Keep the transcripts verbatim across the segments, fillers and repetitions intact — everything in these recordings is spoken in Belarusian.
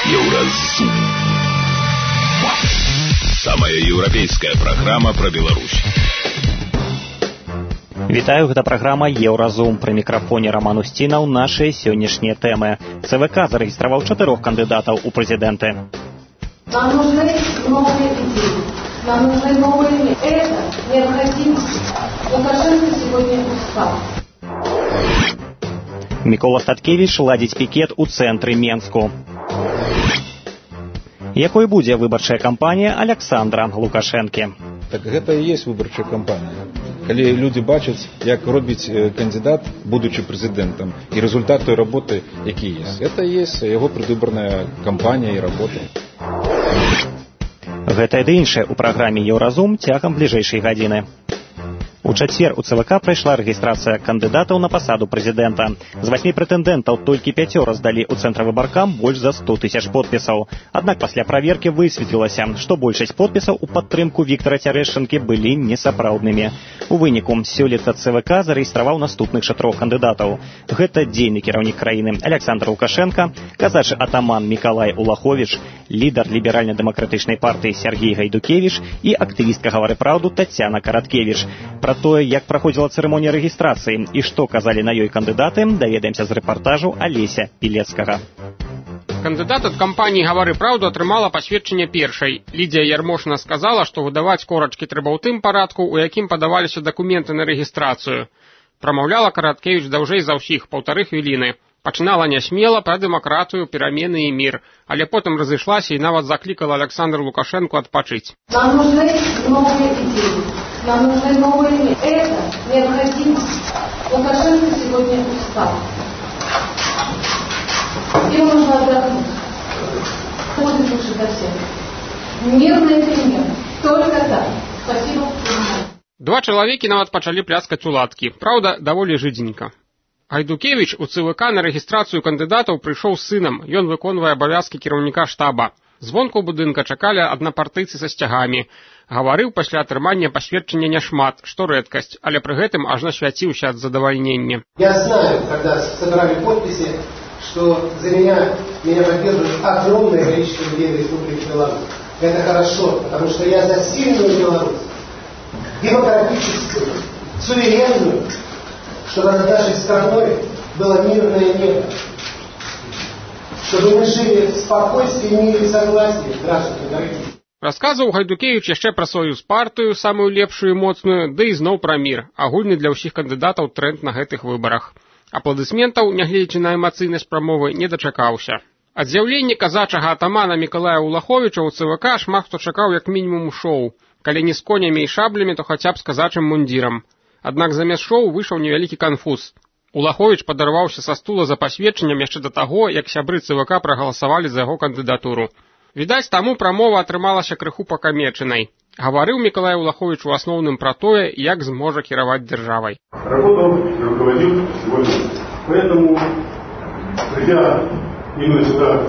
Еўразум. Самая еўрапейская праграма пра Беларусь. Вітаю, гэта праграма Еўразум. Пры мікрафоне Роман Устінаў. Нашыя сённяшнія тэмы. ЦВК зарэгістраваў чатырох кандыдатаў у прэзідэнты. Нам нужны новые идеи. Нам нужны новые... Это необходимость. Лукашенко сегодня устал. Мікола Статкевіч ладзіць пікет у цэнтры Менску. Якой будзе выбарчая кампанія Александра Лукашэнкі? Так гэта і есть выбарчая кампанія. Калі людзі бачаць, як робіць кандидат, будучы прэзідэнтам, і рэзультат той работы, які есть. Это і есть яго предвыборная кампанія і работа. Гэта і іншае ў праграме Еўразум цягам бліжэйшай гадзіны. У чацвер у ЦВК прайшла рэгістрацыя кандыдатаў на пасаду прэзідэнта. З васьмі прэтэндэнтаў толькі пяцёра здалі ў цэнтр выбаркам больш за сто тысяч подпісаў. Аднак пасля праверкі высветлілася, што большасць подпісаў у падтрымку Віктара Цярэшчынкі былі несапраўднымі. У выніку сёлета ЦВК зарэгістраваў наступных чатырох кандыдатаў. Гэта дзейны кіраўнік краіны Александр Лукашенко, казачы атаман Мікалай Улаховіч, лідар ліберальна-дэмакратычнай партыі Сергей Гайдукевіч і актывістка «Гавары праўду» Тацяна Караткевіч. Пра тое, як праходзіла цырымонія рэгістрацыі і што казалі на ёй кандыдаты, даведаемся з рэпартажу Алеся Пілецкага. Кандыдат ад кампаніі «Гавары праўду» атрымала пасведчанне першай. Лідзія Ярмошына сказала, што выдаваць корачкі трэба ў тым парадку, у якім падаваліся дакументы на рэгістрацыю. Прамаўляла Караткевіч даўжэй за ўсіх, паўтары хвіліны. Пачынала нясмела пра дэмакратыю, перамены і мір, але потым разышлася і нават заклікала Александр Лукашенко адпачыць. Нам нужны новые идеи. Нам нужны новые... Это необходимость. Лукашенко сегодня устал. Ему нужно отдохнуть. Ходит лучше до всех. Мирная перемена. Только так. Спасибо. Два чалавекі нават пачалі пляскаць у ладкі. Праўда, даволі жыдзенька. Гайдукевіч у ЦВК на рэгістрацыю кандыдатаў прыйшоў з сынам. Ён выконвае абавязкі кіраўніка штаба. Звонку будынка чакалі аднапартыйцы са сцягамі. Гаварыў пасля атрымання пасведчання няшмат, што рэдкасць, але пры гэтым ажно свяціўся ад задавальнення. Я знаю, когда собрали подписи, что за меня, меня поддерживает огромное количество людей в Республике Беларусь. Это хорошо, потому что я за сильную Беларусь, демократическую, суверенную, чтобы над нашей страной было мирное небо, чтобы мы жили в спокойствии, мире и согласии, граждане дорогие. Расказваў Гайдукевіч яшчэ пра сваю партыю, самую лепшую і моцную, ды і зноў пра мір, агульны для ўсіх кандыдатаў трэнд на гэтых выбарах. Апладысментаў, нягледзячы на эмацыйнасць прамовы, не дачакаўся. Ад з'яўлення казачага атамана Мікалая Улаховіча ў ЦВК шмат хто чакаў як мінімум шоу, калі не з конямі і шаблямі, то хаця б з казачым мундзірам. Аднак замест шоу выйшаў невялікі канфуз. Улаховіч падарваўся са стула за пасведчаннем яшчэ да таго, як сябры ЦВК прагаласавалі за яго кандыдатуру. Відаць, таму прамова атрымалася крыху пакамечанай. Гаварыў Мікалай Улаховіч у асноўным пра тое, як зможа кіраваць дзяржавай. Работал и руководил сегодня. Поэтому, придя именно сюда,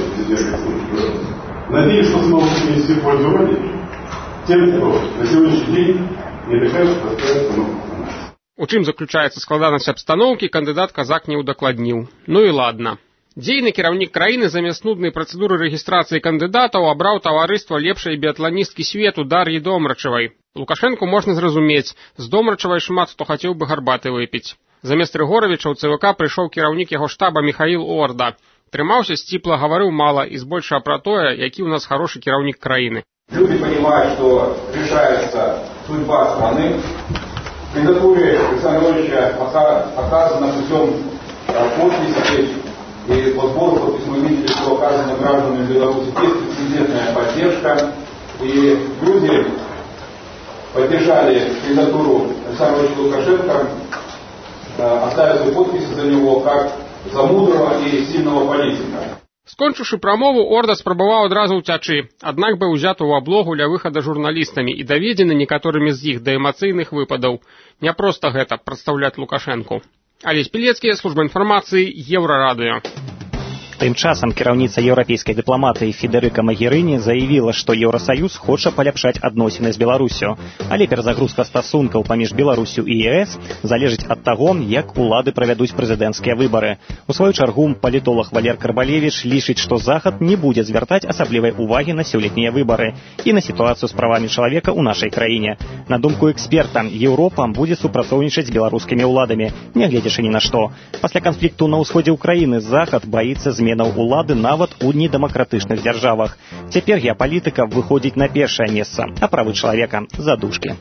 надеюсь, что смогу принести пользу Родине тем, кто на сегодняшний день не решает поставить установку. У чым заключаецца складанасць абстаноўкі, кандыдат казак не ўдакладніў. Ну і ладна. Дзейны кіраўнік краіны замест нуднай працэдуры рэгістрацыі кандыдатаў абраў таварыства лепшай біятланісткі свету Дар'і Домрачавай. Лукашэнку можна зразумець, з Домрачавай шмат хто хацеў бы гарбаты выпіць. Замест Рыгоравіча ў ЦВК прыйшоў кіраўнік яго штаба Міхаіл Орда. Трымаўся сціпла, гаварыў мала і збольшага пра тое, які ў нас хорошы кіраўнік краіны. Люди понимают, что решается судьба страны. В кандидатуре Александра Ильича оказано путем подписи и по сбору подписей мы видели, что оказана гражданам Беларуси беспрецедентная поддержка. И люди поддержали кандидатуру Александра Ильича Лукашенко, оставив свои подписи за него как за мудрого и сильного политика. Скончыўшы прамову, Орда спрабаваў адразу ўцячы, аднак быў узяты ў аблогу ля выхада журналістамі і даведзены некаторымі з іх да эмацыйных выпадаў. Не проста гэта прадстаўляць Лукашэнку. Алесь Пілецкі, служба інфармацыі, Еўрарадыё. Тым часам кіраўніца еўрапейскай дыпламатыі Федэрыка Магерыні заявіла, што Еўрасаюз хоча паляпшаць адносіны з Беларусю. Але перазагрузка стасункаў паміж Беларусю і ЕС залежыць ад таго, як улады правядуць прэзідэнцкія выбары. У сваю чаргу палітолог Валер Карбалевіч лічыць, што Захад не будзе звяртаць асаблівай увагі на сёлетнія выбары і на сітуацыю з правамі чалавека ў нашай краіне. На думку эксперта, Еўропа будзе супрацоўнічаць з беларускімі ўладамі, нягледзячы ні на што. Пасля канфлікту на ўсходзе ўкраіны Захад баіцца зменаў улады нават у недэмакратычных дзяржавах. Цяпер геапалітыка выходзіць на першае месца, а правы чалавека – задушкі.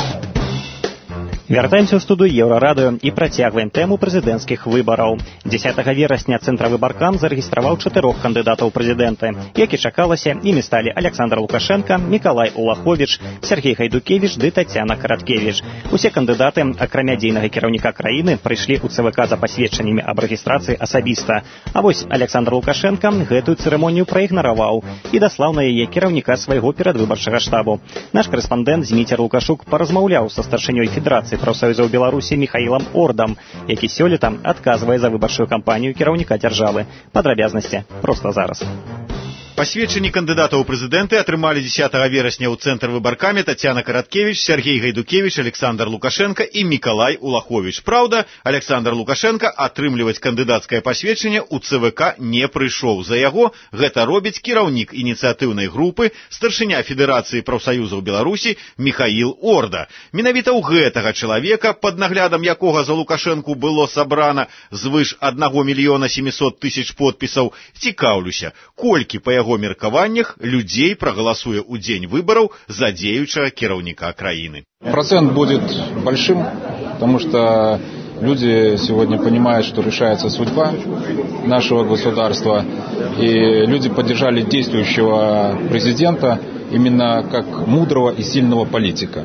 Вяртаемся ў студыю Еўрарадыё і працягваем тэму прэзідэнцкіх выбараў. дзесятага верасня Цэнтравыбаркам зарэгістраваў чатырох кандыдатаў у прэзідэнты. Як і чакалася, імі сталі Александр Лукашенко, Мікалай Улаховіч, Сергей Гайдукевіч ды Тацяна Караткевіч. Усе кандыдаты, акрамя дзейнага кіраўніка краіны, прыйшлі ў ЦВК за пасведчаннямі аб рэгістрацыі асабіста. А вось Александр Лукашенко гэтую цырымонію праігнараваў і даслаў на яе кіраўніка свайго перадвыбарчага штабу. Наш корэспандэнт Зміцер Лукашук паразмаўляў са старшынёй Федэрацыі прафсаюзаў Беларусі Міхаілам Ордам, які сёлета адказвае за выбарчую кампанію кіраўніка дзяржавы. Падрабязнасці проста зараз. Пасведчанні кандыдатаў у прэзідэнты атрымалі дзесятага верасня ў Цэнтрвыбаркаме Тацяна Караткевіч, Сергей Гайдукевіч, Александр Лукашенко і Мікалай Улаховіч. Праўда, Александр Лукашенко атрымліваць кандыдацкае пасведчанне ў ЦВК не прыйшоў. За яго гэта робіць кіраўнік ініцыятыўнай групы, старшыня Федэрацыі прафсаюзаў Беларусі Міхаіл Орда. Менавіта ў гэтага чалавека, пад наглядам якога за Лукашэнку было сабрана звыш аднаго мільёна сямісот тысяч подпісаў, цікаўлюся, колькі па яго меркаваннях людзей прагаласуе ў дзень выбараў за дзеючага кіраўніка краіны. Процент будет большим, потому что люди сегодня понимают, что решается судьба нашего государства, и люди поддержали действующего президента именно как мудрого и сильного политика.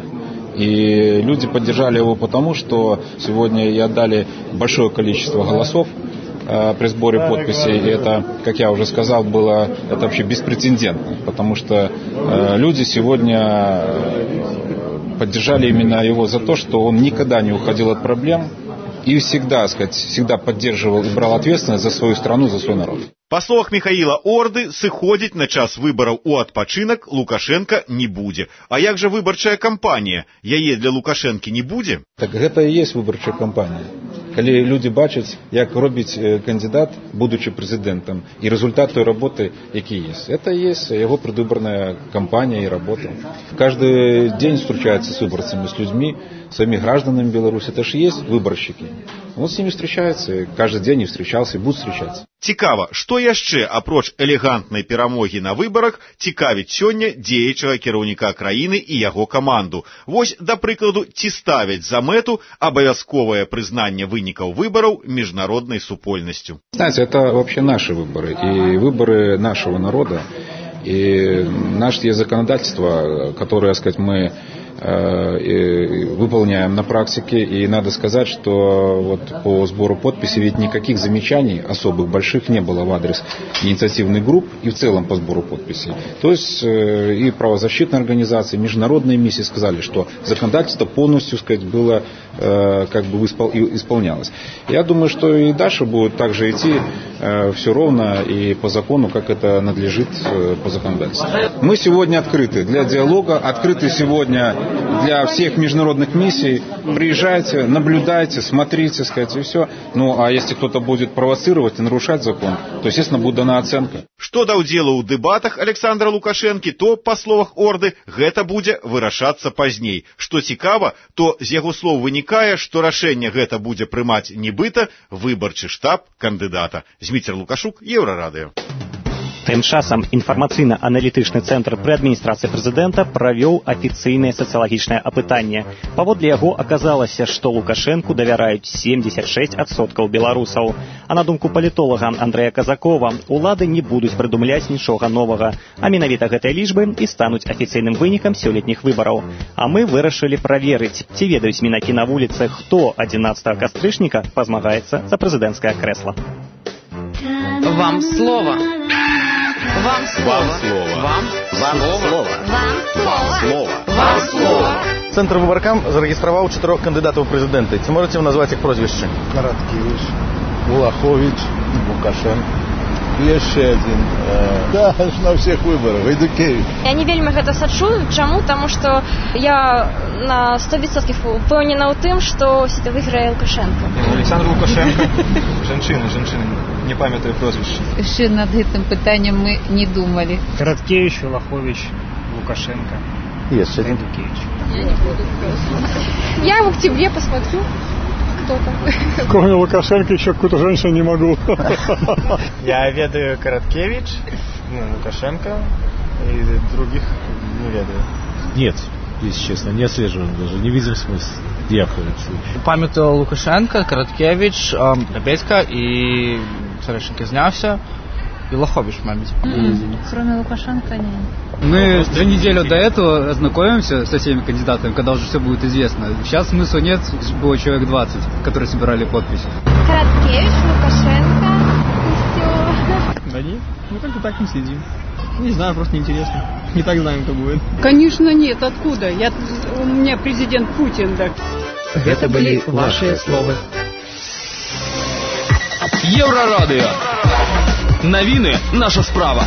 И люди поддержали его потому, что сегодня и отдали большое количество голосов при сборе подписей, и это, как я уже сказал, было это вообще беспрецедентно, потому что э, люди сегодня поддержали именно его за то, что он никогда не уходил от проблем и всегда, сказать, всегда поддерживал и брал ответственность за свою страну, за свой народ. Па словах Міхаіла Орды, сыходзіць на час выбараў у адпачынак Лукашенко не будзе. А як жа выбарчая кампанія? Яе для Лукашэнкі не будзе? Так гэта і есть выбарчая кампанія. Калі люди бачаць, як робіць кандидат, будучи прэзідэнтам, і результат той работы, які есть. Это есть его предвыборная кампания и работа. Каждый день встречается с выборцами, с людьми, своими гражданами Беларуси. Это же есть выборщики. Он с ними встречается, и каждый день и встречался, и будет встречаться. Цікава, што яшчэ, апроч элегантнай перамогі на выбарах, цікавіць сёння дзеячага кіраўніка краіны і яго каманду. Вось, да прыкладу, ці ставяць за мэту абавязковае прызнанне вынікаў выбараў міжнароднай супольнасцю. Знаете, это вообще наши выборы, и выборы нашего народа, и наше есть законодательство, которое, так сказать, мы выполняем на практике, и надо сказать, что вот по сбору подписей ведь никаких замечаний особых больших не было в адрес инициативных групп и в целом по сбору подписей. То есть и правозащитные организации, международные миссии сказали, что законодательство полностью, сказать, было как бы исполнялось. Я думаю, что и дальше будет также идти все ровно и по закону, как это надлежит по законодательству. Мы сегодня открыты для диалога, открыты сегодня для всех международных миссий. Приезжайте, наблюдайте, смотрите, сказать, и все. Ну, а если кто-то будет провоцировать и нарушать закон, то, естественно, будет дана оценка. Што да ўдзелу ў дэбатах Александра Лукашэнкі, то, па словах Орды, гэта будзе вырашацца пазней. Што цікава, то з яго слоў вынікае, што рашэнне гэта будзе прымаць нібыта выбарчы штаб кандыдата. Зміцер Лукашук, Еўрарадыё. Тым часам інфармацыйна-аналітычны цэнтр пры адміністрацыі прэзідэнта правёў афіцыйнае сацыялагічнае апытанне. Паводле яго аказалася, што Лукашэнку давяраюць семьдесят шесть адсоткаў беларусаў. А на думку палітолага Андрэя Казакова, улады не будуць прыдумляць нічога новага, а менавіта гэтыя лічбы і стануць афіцыйным вынікам сёлетніх выбараў. А мы вырашылі праверыць, ці ведаюць мінакі на вуліцы, хто адзінаццатага кастрычніка пазмагаецца за прэзідэнцкае крэсла. Вам слово. Вам слово. Вам слово. Вам слово. Вам слово. Вам слово. Цэнтрвыбаркам зарэгістраваў чатырох кандыдатаў у прэзідэнты. Ці можаце назваць іх прозвішчы? Караткевіч, Улаховіч, Лукашенко. Яшчэ адзін. Да, на ўсіх выбарах. Гайдукевич. Я не вельмі гэта сачую. Чаму? Таму што я на сто відсоткаў упэўнена ў тым, што сюды выйграе Лукашенко. Александр Лукашенко. Жанчына, жанчына. Не памятаю прозвішча. Яшчэ над гэтым пытаннем мы не думалі. Караткевич, Улахович, Лукашенко. Есть один. Я не буду просто. Я в октябре посмотрю, кто там. Кроме Лукашенко еще какую-то женщину не могу. Я ведаю Короткевич, ну, Лукашенко и других не ведаю. Нет, если честно, не отслеживаем даже, не видим смысла. Дякую. Памятаю Лукашенко, Короткевич, Лебедько и Царевиченко знялся. И Лохович, мабуть. Mm-hmm. Кроме Лукашенко, нет. Мы за неделю до этого ознакомимся со всеми кандидатами, когда уже все будет известно. Сейчас смысла нет, было человек двадцать, которые собирали подписи. Короткевич, Лукашенко, и все. Да нет, мы только так не следим. Не знаю, просто неинтересно. Не так знаем, кто будет. Конечно нет, откуда? Я, у меня президент Путин, да. Это были ваши слова. Еврорадио. Новины – наша справа.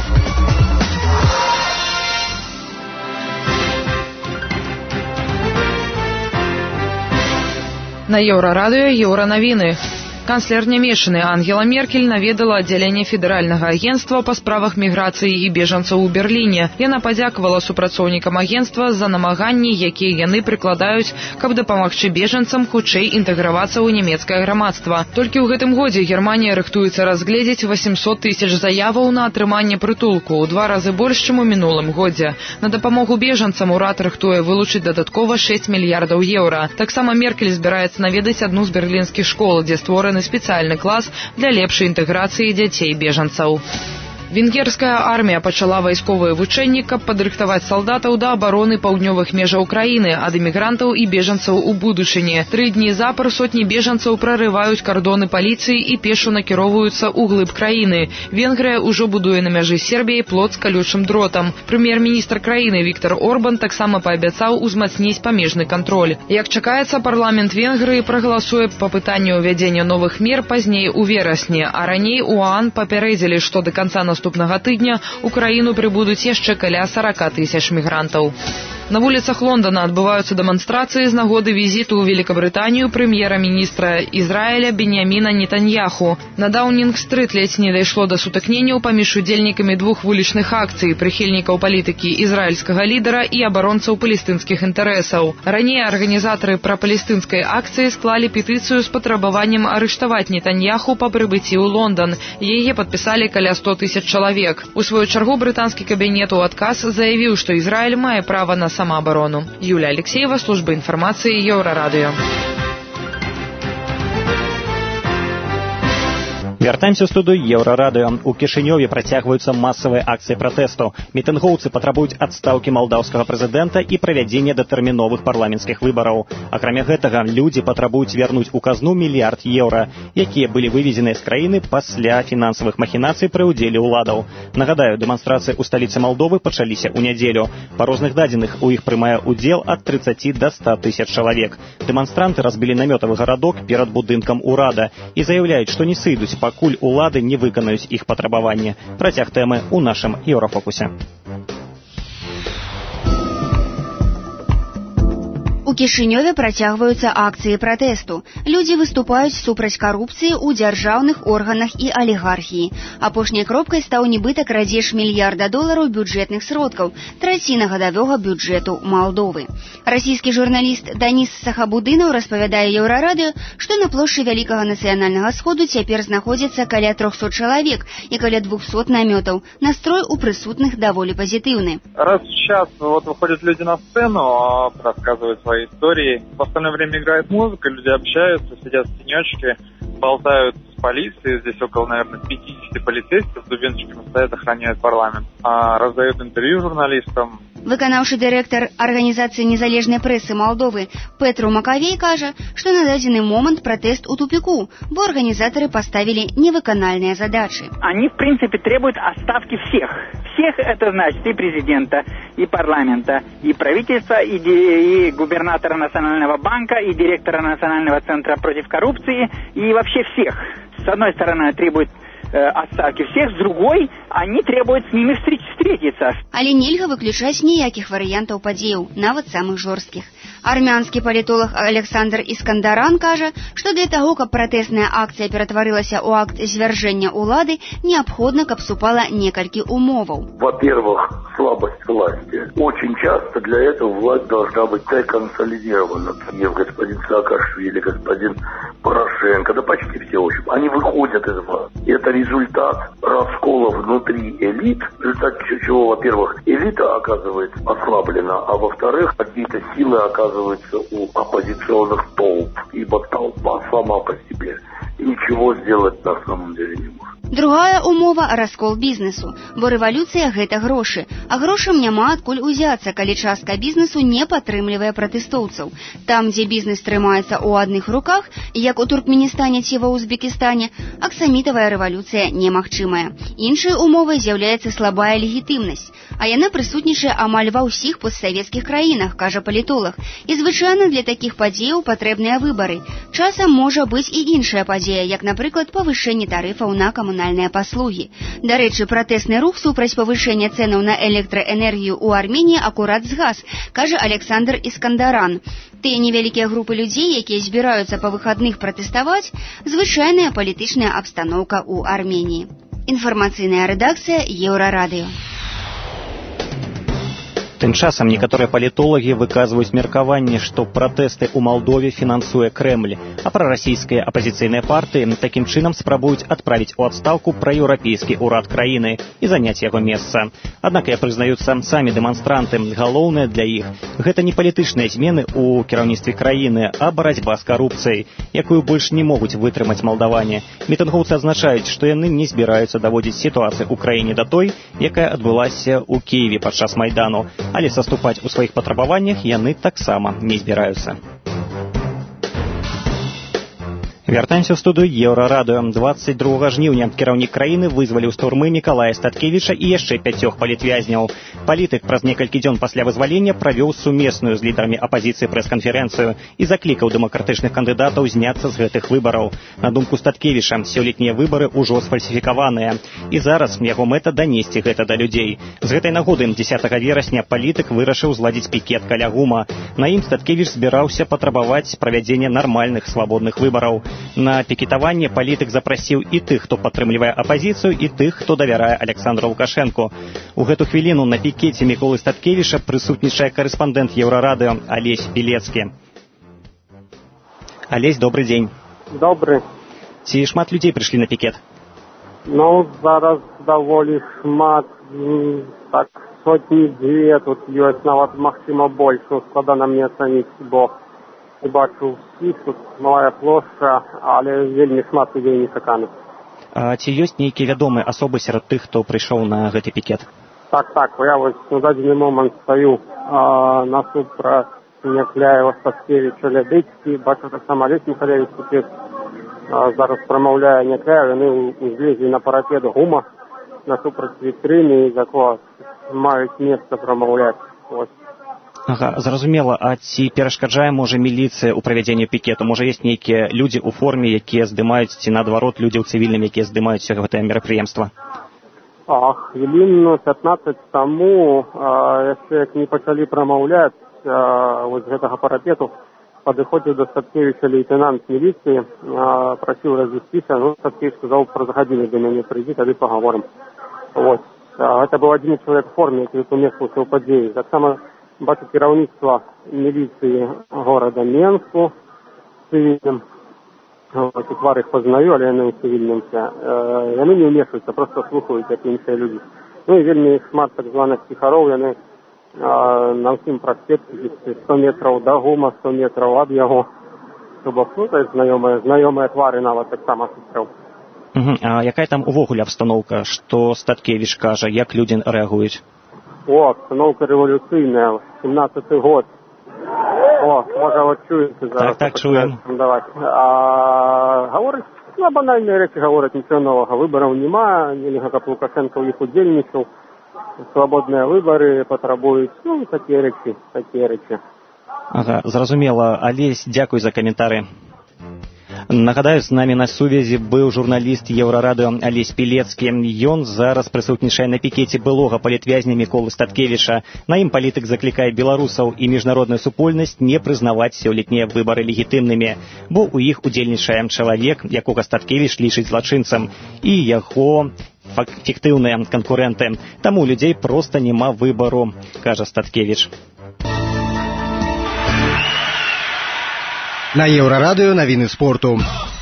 На Еўрарадыё еўранавіны. Канцлер Нямецчыны Ангела Меркель наведала аддзяленне федэральнага агенцтва па справах міграцыі і бежанцаў у Берліне. Яна падзякавала супрацоўнікам агенцтва за намаганні, якія яны прыкладаюць, каб дапамагчы бежанцам хутчэй інтэгравацца ў нямецкае грамадства. Толькі ў гэтым годзе Германія рыхтуецца разгледзець восемьсот тысяч заяваў на атрыманне прытулку, у два разы больш, чым у мінулым годзе. На дапамогу бежанцам урад рыхтуе вылучыць дадаткова шэсць мільярдаў еўра. Таксама Меркель збіраецца наведаць адну з берлінскіх школ, дзе створаны спецыяльны клас для лепшай інтэграцыі дзяцей-бежанцаў. Венгерская армія пачала вайсковыя вучэнні, каб падрыхтаваць салдатаў да абароны паўднёвых межаў краіны ад эмігрантаў і бежанцаў у будучыні. Тры дні запар сотні бежанцаў прарываюць кардоны паліцыі і пешу накіроўваюцца ў глыб краіны. Венгрыя ўжо будуе на мяжы Сербіяй плот з калючым дротам. Прэм'ер-міністр краіны Віктор Орбан таксама паабяцаў узмацніць памежны кантроль. Як чакаецца, парламент Венгрыі прагаласуе па пытанню ўвядзення новых мер пазней у верасні, а раней у ОАН папярэдзілі, што да канца наступнага тыдня у краіну прыбудуць яшчэ каля сорок тысяч мігрантаў. На вуліцах Лондона адбываюцца дэманстрацыі з нагоды візіту ў Великабрытанію прэм'ера-міністра Ізраіля Беньяміна Нетаньяху. На Даунінг-стрыт ледзь не дайшло да сутыкненняў паміж удзельнікамі двух вулічных акцый, прыхільнікаў палітыкі ізраільскага лідара і абаронцаў палестынскіх інтарэсаў. Раней арганізатары прапалестынскай акцыі склалі петыцыю з патрабаваннем арыштаваць Нетаньяху па прыбыцці ў Лондан. Яе падпісалі каля сто тысяч чалавек. У сваю чаргу брытанскі кабінет у адказ заявіў, што Ізраіль мае права на самооборону. Юлия Алексеева, служба информации Еврорадио. Вяртаемся ў студыю Еўрарадыё. У Кішынёве працягваюцца масавыя акцыі пратэсту. Мітынгоўцы патрабуюць адстаўкі малдаўскага прэзідэнта і правядзення датэрміновых парламенцкіх выбараў. Акрамя гэтага, людзі патрабуюць вярнуць у казну мільярд еўра, якія былі вывезеныя з краіны пасля фінансавых махінацый пры ўдзеле ўладаў. Нагадаю, дэманстрацыі ў сталіцы Малдовы пачаліся ў нядзелю. Па розных дадзеных у іх прымае ўдзел ад трыццаці да ста тысяч чалавек. Дэманстранты разбілі намётавы гарадок перад будынкам урада і заяўляюць, што не сыйдуць, пакуль улады не выканаюць іх патрабаванні. Працяг тэмы ў нашым Еўрафокусе. У Кішынёве працягваюцца акцыі пратэсту. Людзі выступаюць супраць карупцыі ў дзяржаўных органах і алігархіі. Апошняй кропкай стаў нібыта крадзеж мільярда долараў бюджэтных сродкаў, траціна гадавога бюджэту Малдовы. Расійскі журналіст Даніс Сахабудынаў распавядае Еўрарадыё, што на плошчы Вялікага нацыянальнага сходу цяпер знаходзіцца каля трохсот чалавек і каля двухсот намётаў. Настрой у прысутных даволі пазітыўны. Раз в час вот выходят люди на сцену, рассказывают свои истории. В остальное время играет музыка, люди общаются, сидят в тенечке, болтают с полицией. Здесь около, наверное, пятьдесят полицейских с дубиночками стоят, охраняют парламент. А раздают интервью журналистам. Выканаўшы дырэктар арганізацыі незалежнай прэсы Малдовы Петру Макавей кажа, што на дадзены момант пратэст у тупику, бо организаторы поставили невыканальные задачи. Они, в принципе, требуют отставки всех. Всех это значит и президента, и парламента, и правительства, и, и губернатора Национального банка, и директора Национального центра против коррупции, и вообще всех. С одной стороны, требует э, отставки всех, с другой они требуют с ними встреч, встретиться. Але нельга выключаць ніякіх варыянтаў падзеяў, нават самых жорсткіх. Армянскі палітолог Александр Искандаран кажа, што для таго, каб пратэсная акцыя ператварылася ў акт звяржэння ўлады, неабходна, каб супала некалькі умоваў. Во-первых, слабость власти. Очень часто для этого власть должна быть консолидирована. Например, господин Саакашвили, господин Порошенко, да почти все, в общем, они выходят из власти. И это результат раскола внутри элит, в результате чего, во-первых, элита оказывается ослаблена, а во-вторых, какие-то силы оказываются у оппозиционных толп, ибо толпа сама по себе ничего сделать на самом деле не может. Другая умова – раскол бізнесу, бо рэвалюцыя – гэта грошы, а грошам няма адкуль узяцца, калі частка бізнесу не падтрымлівае пратэстоўцаў. Там, дзе бізнес трымаецца ў адных руках, як у Туркменістане ці ва Узбекістане, аксамітавая рэвалюцыя немагчымая. Іншай умовай з'яўляецца слабая легітымнасць, а яна прысутнічае амаль ва ўсіх постсавецкіх краінах, кажа палітолог. І звычайна для такіх падзеяў патрэбныя выбары. Часам можа быць і іншая падзея, як, напрыклад, павышэнне тарыфаў на камунальныя паслугі. Дарэчы, пратэсны рух супраць павышэння цэнаў на электраэнергію ў Арменіі акурат згас, кажа Александр Искандаран. Тыя невялікія групы людзей, якія збіраюцца па выхадных пратэставаць, звычайная палітычная абстаноўка ў Арменіі. Інфармацыйная рэдакцыя Еўрарадыё. Тым часам некаторыя палітолагі выказваюць меркаванне, што пратэсты ў Малдове фінансуе Крэмль, а прарасійскія апазіцыйныя партыі такім чынам спрабуюць адправіць у адстаўку праеўрапейскі ўрад краіны і заняць яго месца. Аднак, як прызнаюцца самі дэманстранты, галоўнае для іх гэта не палітычныя змены ў кіраўніцтве краіны, а барацьба з карупцыяй, якую больш не могуць вытрымаць малдаване. Мітынгоўцы адзначаюць, што яны не збіраюцца даводзіць сітуацыю ў краіне да той, якая адбылася ў Кіеве падчас Майдану. Але саступаць у сваіх патрабаваннях яны таксама не збіраюцца. Вяртаемся ў студыю Еўрарадыё. дваццаць другога жніўня кіраўнік краіны вызваліў з турмы Мікалая Статкевіча і яшчэ пяцёх палітвязняў. Палітык праз некалькі дзён пасля вызвалення правёў сумесную з лідарамі апазіцыі прэс-канферэнцыю і заклікаў дэмакратычных кандыдатаў зняцца з гэтых выбараў. На думку Статкевіча, сёлетнія выбары ўжо сфальсіфікаваныя. І зараз яго мэта данесці гэта да людзей. З гэтай нагоды дзесятага верасня палітык вырашыў зладзіць пікет каля ГУМа. На ім Статкевіч збіраўся патрабаваць правядзення нармальных свабодных выбараў. На пікетаванне палітык запрасіў і тых, хто падтрымлівае апазіцыю, і тых, хто давярае Александру Лукашэнку. У гэту хвіліну на пікеце Міколы Статкевіча прысутнічае карэспандэнт Еўрарадыё Алесь Білецкі. Алесь, добрый дзень. Добрый. Ці шмат людзей прыйшлі на пікет? Ну, зараз даволі шмат, так, сотні-дзве тут ёсць, нават магчыма больш, ну, складана мне ацаніць, бо не бачу ўсіх, тут малая плошча, але вельмі шмат людзей нечаканых. А ці ёсць нейкія вядомыя асобы сярод тых, хто прыйшоў на гэты пікет? Так, так, я вось на дадзены момант стаю а, насупраць Някляева, Статкевіча, Лядыцкі, бачу таксама Алесь Михалевич тут а, зараз прамаўляе Някляева, яны узлезлі на парапет ГУМа насупраць вітрыны, з якога маюць месца прамаўляць. Ось. Ага, зразумела, а ці перашкаджае, можа, міліцыя ў правядзенні пікету? Можа, ёсць нейкія людзі ў форме, якія здымаюць, ці наадварот, людзі ў цывільным, якія здымаюць все гэтае мерапрыемства? А, хвілін пятнаццаць таму, а, яшчэ як не пачалі прамаўляць а, вось гэтага парапету, падыходзіў да Статкевіча лейтенант міліцыі, а, прасіў развесціся, ну, Статкевіч сказаў, праз гадзіну да мяне прыйдзі, тады пагаворым. Вось. А, гэта быў адзін чалавек у форме, які умешваўся ў падзеі. Таксама бачу кіраўніцтва міліцыі горада Менску цывільным. Твар іх пазнаю, але яны ў цывільным. Яны не ўмешваюцца, проста слухаюць, як іншыя людзі. Ну і вельмі шмат так званых ціхароў, яны на ўсім праспекце сто метраў да ГУМа, сто метраў ад яго. То бок, ну, то знаёмыя, знаёмыя твары нават таксама сустрэў. Угу. А якая там увогуле абстаноўка? Што Статкевіч кажа, як людзі рэагуюць? О, обстановка революційна, сімнадцятий год. О, може, от чуєте зараз. Так, так, чуємо. А, говорить, ну, банальні речі говорять, нічого нового. Виборів немає, нельга, як Лукашенко в їх удільничав. Свободні вибори потребують, ну, такі речі, такі речі. Ага, зрозуміло. Олесь, дякую за коментарі. Нагадаю, з намі на сувязі быў журналіст Еўрарадыё Алесь Пілецкі. Ён зараз прысутнічае на пікеце былога палітвязня Міколы Статкевіча. На ім палітык заклікае беларусаў і міжнародную супольнасць не прызнаваць сёлетнія выбары легітымнымі, бо ў іх удзельнічае чалавек, якога Статкевіч лічыць злачынцам, і яго фіктыўныя канкурэнты. Таму у людзей проста няма выбару, кажа Статкевіч. На Еўрарадыё навіны спорту.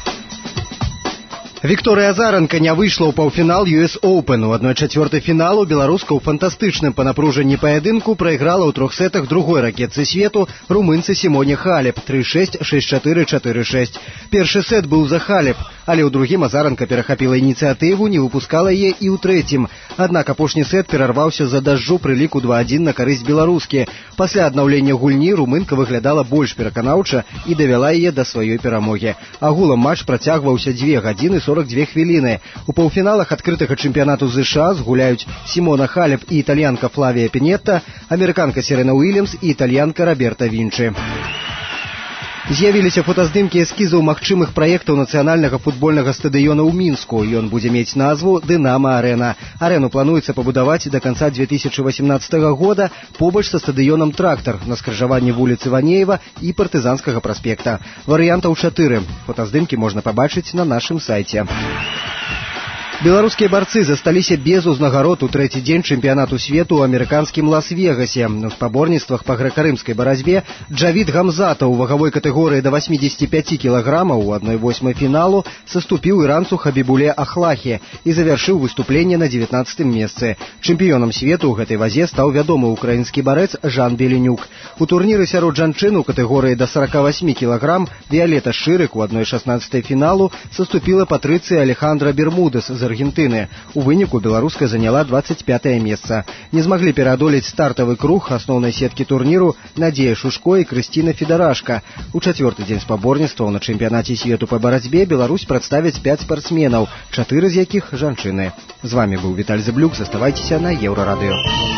Вікторыя Азаранка не выйшла ў паўфінал ю эс Оўпен. У адной чацвёртай фіналу беларуска ў фантастычным па напружанні паядынку прайграла ў трох сетах другой ракетцы свету румынцы Сімоне Халеп тры шэсць, шэсць чатыры, чатыры шэсць. Першы сет быў за Халеп, але ў другім Азаранка перахапіла ініцыятыву, не выпускала яе і ў трэцім. Аднак апошні сет перарваўся за дажджу пры ліку два адзін на карысць беларускі. Пасля аднаўлення гульні румынка выглядала больш пераканаўча і давяла яе да сваёй перамогі. Агулам матч працягваўся дзве гадзіны сорок дзве хвіліны. У паўфіналах адкрытага чэмпіянату ЗША згуляюць Сімона Халеп і італьянка Флавія Пінетта, амерыканка Серена Уильямс і італьянка Роберта Вінчы. З'явіліся фотаздымкі эскізаў магчымых праектаў нацыянальнага футбольнага стадыёна ў Мінску. Ён будзе мець назву «Дынама-арэна». Арэну плануецца пабудаваць да канца две тысячы васемнаццатага года побач са стадыёнам «Трактар» на скрыжаванні вуліцы Ванеева і партызанскага праспекта. Варыянтаў чатыры. Фотаздымкі можна пабачыць на нашым сайце. Беларускія барцы засталіся без узнагарод у трэці дзень чэмпіянату свету ў амерыканскім Лас-Вегасе. У спаборніцтвах па грэка-рымскай барацьбе Джавід Гамзата ў вагавой катэгорыі да васьмідзесяці пяці кілаграмаў у адной восьмай фіналу саступіў іранцу Хабібуле Ахлахе і завяршыў выступленне на дзевятнаццатым месцы. Чэмпіёнам свету ў гэтай вазе стаў вядомы ўкраінскі барэц Жан Беленюк. У турніры сярод жанчын у катэгорыі да сорока восьми кілаграм Віолета Шырык у адной шаснаццатай фіналу саступіла Патрыцыя Алехандра Бермудес з Аргентыны. У выніку беларуска заняла двадцать пятае месца. Не змаглі пераадолець стартавы круг асноўнай сеткі турніру Надзея Шушко і Крысціна Федарашка. У чацвёрты дзень спаборніцтваў на чэмпіянаце свету па барацьбе Беларусь прадставіць пяць спартсменаў, чатыры з якіх жанчыны. З вамі быў Віталь Заблюк, заставайцеся на Еўрарадыё.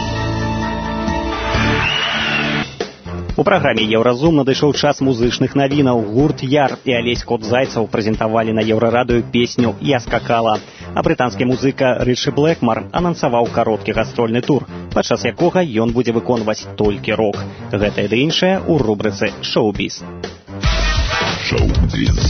У праграме «Еўразум» надышоў час музычных навінаў. Гурт «Яр» і Алесь Кот-Зайцаў прэзентавалі на Еўрарадыё песню «Я скакала». А брытанскі музыка Рычы Блэкмар анансаваў кароткі гастрольны тур, падчас якога ён будзе выконваць толькі рок. Гэтае ды іншае ў рубрыцы «Шоу-біз». Шоу-біз.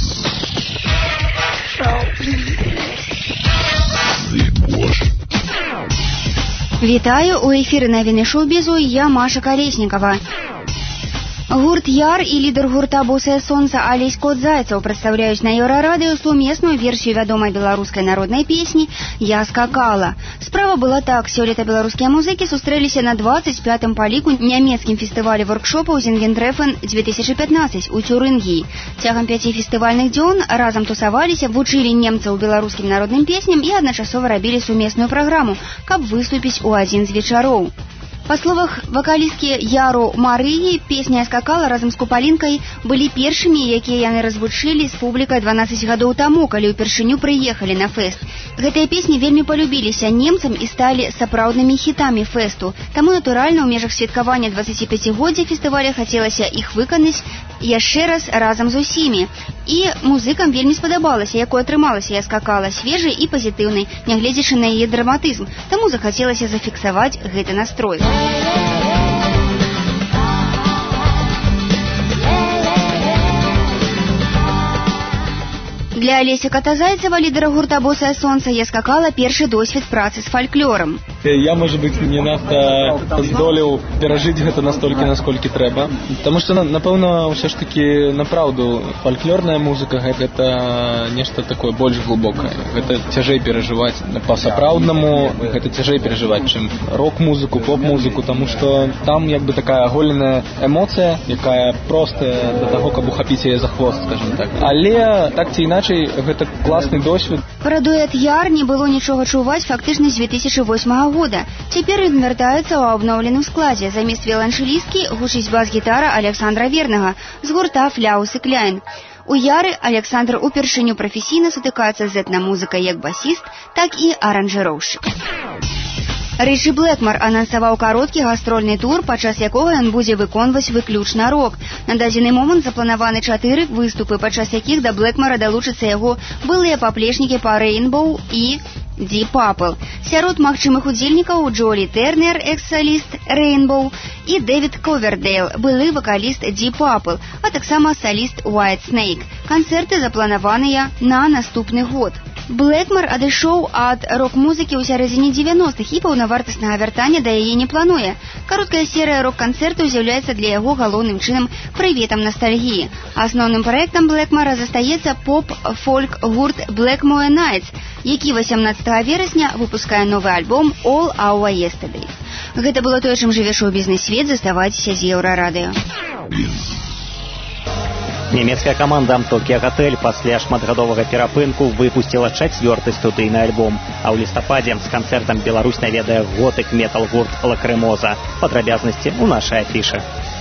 Вітаю, у эфіры навіны шоу-бізу, я Маша Калеснікава. Гурт «Яр» і лідар гурта «Босае сонца» Алесь Кот-Зайцаў прадстаўляюць на Еўрарадыё сумесную версію вядомай беларускай народнай песні «Я скакала». Справа была так. Сёлета беларускія музыкі сустрэліся на двадцать пятым па ліку нямецкім фестывалі воркшопаў «Зінгентрэфен две тысячи пятнадцать» у Цюрынгіі. Цягам пяці фестывальных дзён разам тусаваліся, вучылі немцаў беларускім народным песням і адначасова рабілі сумесную праграму, каб выступіць у адзін з вечароў. Па словах вакалісткі Яру Марыі, песня «Скакала» разам з Купалінкай былі першымі, якія яны развучылі з публікай дванаццаць гадоў таму, калі ўпершыню прыехалі на фэст. Гэтыя песні вельмі полюбіліся немцам і сталі сапраўднымі хітамі фэсту. Таму, натуральна, у межах святкавання дваццаціпяцігоддзя фестываля хацелася іх выканаць яшчэ раз разам з усімі. І музыкам вельмі спадабалася, якой атрымалася «Я скакала», свежай і пазітыўнай, нягледзячы на яе драматызм. Таму захацелася зафіксаваць гэты настрой. Для Алеся Ката-Зайцева, лідера гурта «Босае сонца», «Я скакала» першы досвед працы з фальклорам. Я, может быть, не надта здолеў перажыць гэта настолькі, насколькі трэба. Таму што, напэўна, ўсё ж такі, направду, фальклорная музыка — гэта нешта такое больш глубокае. Гэта цяжэй перажываць па-сапраўднаму, гэта цяжэй перажываць, чым рок-музыку, поп-музыку, таму што там як бы такая аголеная эмоцыя, якая простая да таго, каб ухапіць яе за хвост, скажем так. Але так ці іначай гэта класны досвед. Пра дуэт «Яр» не было нічога чуваць фактычна з две тысячи восьмага года. Цяпер ён вяртаецца ў абноўленым складзе. Замест віяланчэлісткі гучыць бас-гітара Александра Вернага з гурта «Фляус і Кляйн». У «Яры» Александр упершыню прафесійна сутыкаецца з этна-музыкай як басіст, так і аранжыроўшчык. Ричі Блэкмар анансаваў кароткі гастрольны тур, падчас якога ён будзе выконваць выключна рок. На дадзены момант запланаваны чатыры выступы, падчас якіх да Блэкмара далучацца яго былыя паплечнікі па Rainbow і Deep Purple. Сярод магчымых удзельнікаў Джолі Тэрнер, экс-саліст Rainbow, і Дэвід Ковердейл, былы вакаліст Deep Purple, а таксама саліст White Snake. Канцэрты запланаваныя на наступны год. Блэкмар адышоў ад рок-музыкі ў сярэдзіне дзевяностых і паўнавартаснага вяртання да яе не плануе. Кароткая серыя рок-канцэртаў з'яўляецца для яго галоўным чынам прыветам настальгіі. Асноўным праектам Блэкмара застаецца поп-фольк-гурт Blackmoor Nights, які васямнаццатага верасня выпускае новы альбом All Our Yesterday. Гэта было тое, чым жыве шоу-бізнес-свет. Заставайцеся з Еўрарадыё. Нямецкая каманда «Токіо Готель» пасля шматгадовага перапынку выпусціла чацвёрты студыйны альбом, а ў лістападзе з канцэртам Беларусь наведае готык-метал-гурт «Лакрымоза». Падрабязнасці ў нашай афішы.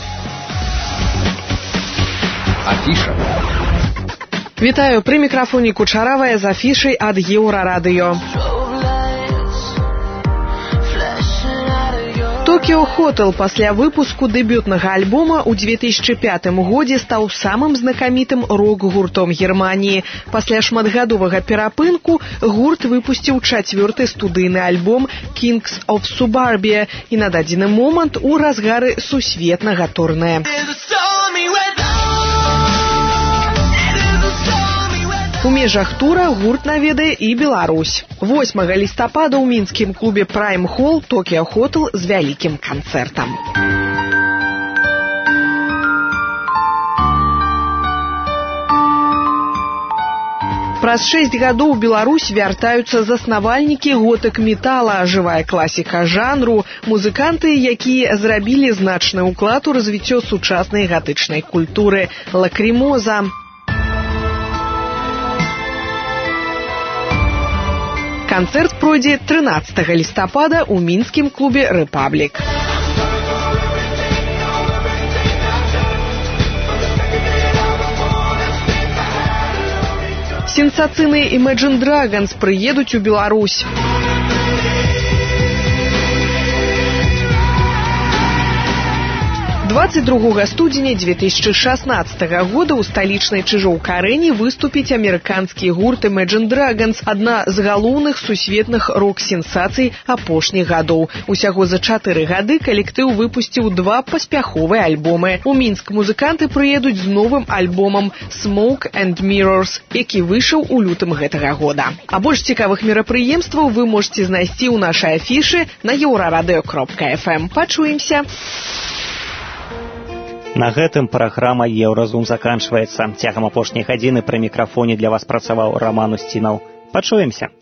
Афіша. Вітаю, пры мікрафоне Кучаравая з афішай ад Еўрарадыё. Tokyo Hotel пасля выпуску дэбютнага альбома ў две тысячы пятым годзе стаў самым знакамітым рок-гуртом Германіі. Пасля шматгадовага перапынку гурт выпусціў чацвёрты студыйны альбом Kings of Suburbia і на дадзены момант у разгары сусветнага турнэ. У межах тура гурт наведае і Беларусь. восьмага лістапада ў мінскім клубе Prime Hall Tokyo Hotel з вялікім канцэртам. Праз шэсць гадоў у Беларусь вяртаюцца заснавальнікі готык-метала, жывая класіка жанру, музыканты, якія зрабілі значны ўклад у развіццё сучаснай гатычнай культуры. Лакрымоза. Канцэрт пройдзе трынаццатага лістапада ў мінскім клубе «Рэпаблік». Сенсацыйныя Imagine Dragons прыедуць у Беларусь. двадцать другога студзеня две тысячи шестнадцатого года ў сталічнай Чыжоўка-арэне выступіць амерыканскі гурт Imagine Dragons, адна з галоўных сусветных рок-сенсацый апошніх гадоў. Усяго за чатыры гады калектыў выпусціў два паспяховыя альбомы. У Мінск музыканты прыедуць з новым альбомам Smoke and Mirrors, які выйшаў у лютым гэтага года. А больш цікавых мерапрыемстваў вы можете знайсці ў нашай афішы на еўрарадыё кропка эф эм. Пачуемся! На гэтым праграма «Еўразум» заканчваецца. Цягам апошняй гадзіны пры мікрафоне для вас працаваў Раман Устінаў. Пачуемся!